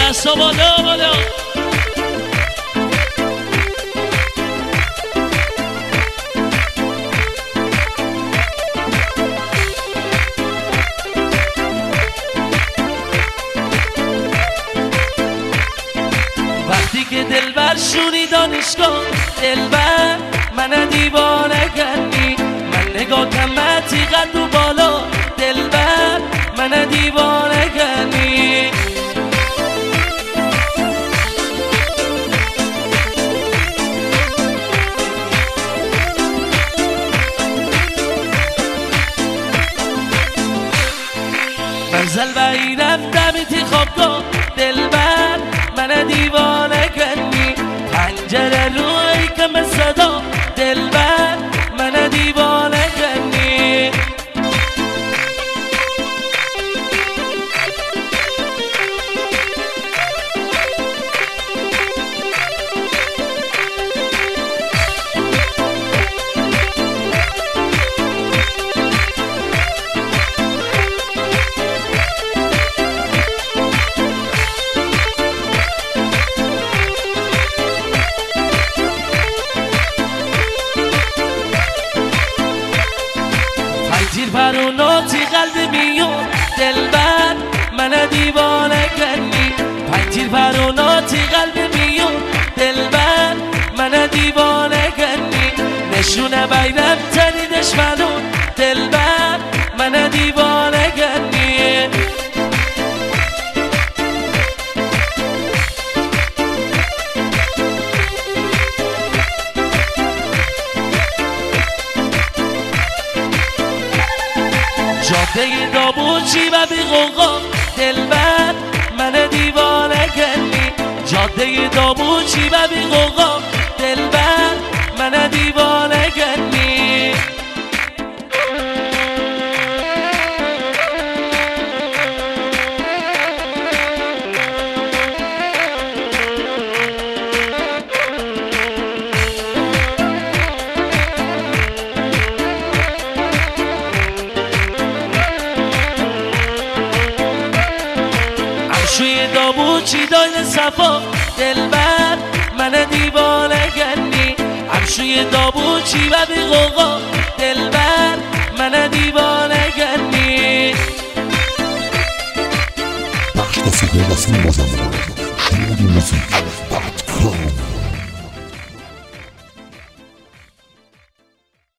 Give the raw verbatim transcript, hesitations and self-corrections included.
دستا بالا بالا. وقتی که دلبر شونی دانشگاه دلبر من دیوانه کنی، من نگاه کمتی قد و بالا دلبر من دیوانه کنی. منزل بایی رفتم تی خوابگاه دلبر من دیوانه کنی، پنجره روی کم صدا دلبر من دیوانه کنی. زیر پروناتی قلب میون دلبر من دیوانه کنی، پنجیر پروناتی قلب میون دلبر من دیوانه کنی. نشونه بیرم تنی دشمنون دلبر من دیوانه کنی. جاده دابوچی و بی غوغا دلبر من دیوانه کنی، جاده دابوچی و بی غوغا دلبر من دیوانه کنی. شوی دابوچی دایل صفا دلبر من دیوانه کنی، همشوی دابوچی و بی غوغا دلبر من دیوانه کنی. بخش موسیقی و فیلم بازنده شنود موسیقی